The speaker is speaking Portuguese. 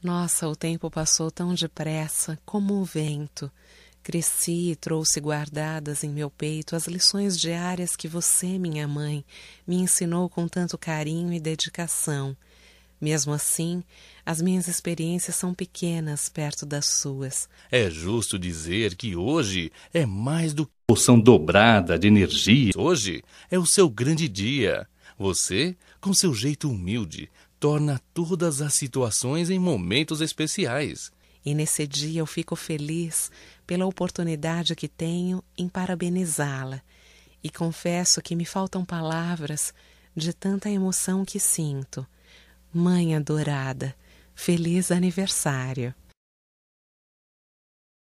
Nossa, o tempo passou tão depressa, como o vento. Cresci e trouxe guardadas em meu peito as lições diárias que você, minha mãe, me ensinou com tanto carinho e dedicação. Mesmo assim, as minhas experiências são pequenas perto das suas. É justo dizer que hoje é mais do que porção dobrada de energia. Hoje é o seu grande dia. Você, com seu jeito humilde, torna todas as situações em momentos especiais. E nesse dia eu fico feliz pela oportunidade que tenho em parabenizá-la. E confesso que me faltam palavras de tanta emoção que sinto. Mãe adorada, feliz aniversário!